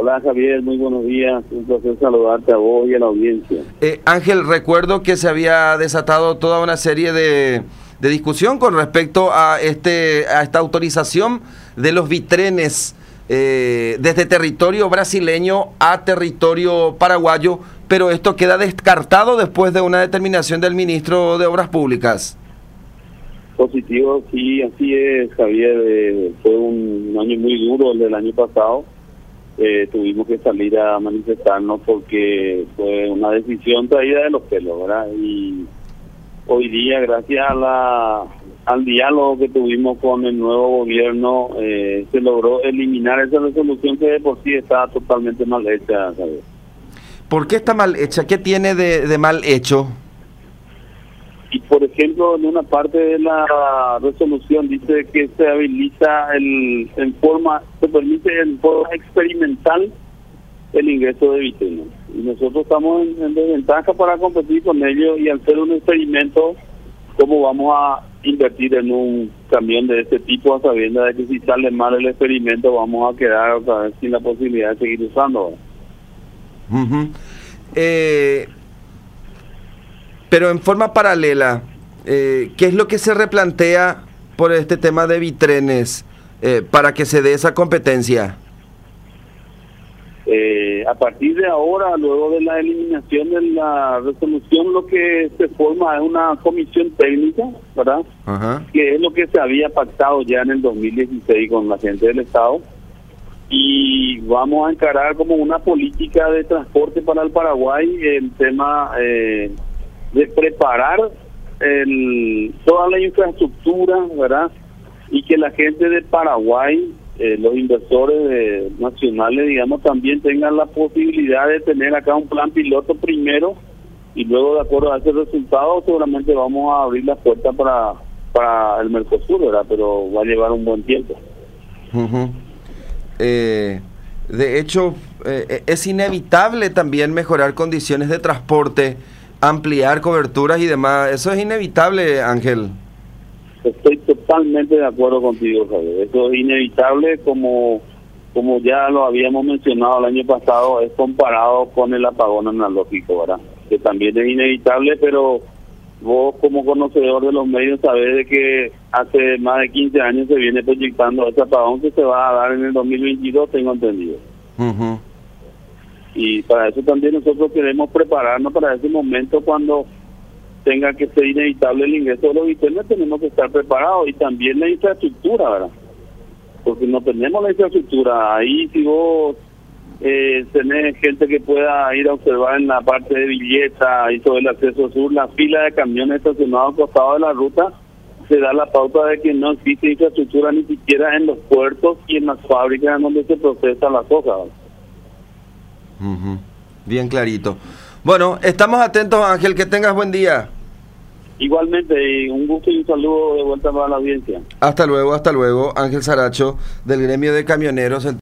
Hola Javier, muy buenos días, un placer saludarte a vos y a la audiencia. Ángel, recuerdo que se había desatado toda una serie de discusión con respecto a esta autorización de los bitrenes desde territorio brasileño a territorio paraguayo, pero esto queda descartado después de una determinación del ministro de Obras Públicas. Positivo, sí, así es Javier, fue un año muy duro el del año pasado. Tuvimos que salir a manifestarnos porque fue una decisión traída de los pelos, ¿verdad? Y hoy día, gracias al diálogo que tuvimos con el nuevo gobierno, se logró eliminar esa resolución que de por sí estaba totalmente mal hecha, ¿sabes? ¿Por qué está mal hecha? ¿Qué tiene de mal hecho? Y por ejemplo, en una parte de la resolución dice que se habilita se permite en forma experimental el ingreso de bitrenes. Y nosotros estamos en desventaja para competir con ellos, y al ser un experimento, ¿cómo vamos a invertir en un camión de este tipo a sabiendas de que si sale mal el experimento vamos a quedar otra vez sin la posibilidad de seguir usando? Pero en forma paralela, ¿qué es lo que se replantea por este tema de bitrenes para que se dé esa competencia? A partir de ahora, luego de la eliminación de la resolución, lo que se forma es una comisión técnica, ¿verdad? Ajá. Que es lo que se había pactado ya en el 2016 con la gente del Estado, y vamos a encarar como una política de transporte para el Paraguay el tema de preparar toda la infraestructura, ¿verdad? Y que la gente de Paraguay, los inversores nacionales, digamos, también tengan la posibilidad de tener acá un plan piloto primero, y luego, de acuerdo a ese resultado, seguramente vamos a abrir las puertas para el Mercosur, ¿verdad? Pero va a llevar un buen tiempo. De hecho, es inevitable también mejorar condiciones de transporte, ampliar coberturas y demás. Eso es inevitable, Ángel. Estoy totalmente de acuerdo contigo, Javier. Eso es inevitable, como ya lo habíamos mencionado el año pasado, es comparado con el apagón analógico, ¿verdad? Que también es inevitable, pero vos, como conocedor de los medios, sabés de que hace más de 15 años se viene proyectando ese apagón que se va a dar en el 2022, tengo entendido. Y para eso también nosotros queremos prepararnos para ese momento cuando tenga que ser inevitable el ingreso de los bitrenes. Tenemos que estar preparados, y también la infraestructura, ¿verdad? Porque no tenemos la infraestructura. Ahí, si vos tenés gente que pueda ir a observar en la parte de Villeta y sobre el acceso sur, la fila de camiones estacionados al costado de la ruta, se da la pauta de que no existe infraestructura ni siquiera en los puertos y en las fábricas en donde se procesa la soja, ¿verdad? Bien clarito. Bueno, estamos atentos, Ángel, que tengas buen día. Igualmente, y un gusto y un saludo de vuelta para la audiencia. Hasta luego, Ángel Saracho, del gremio de camioneros.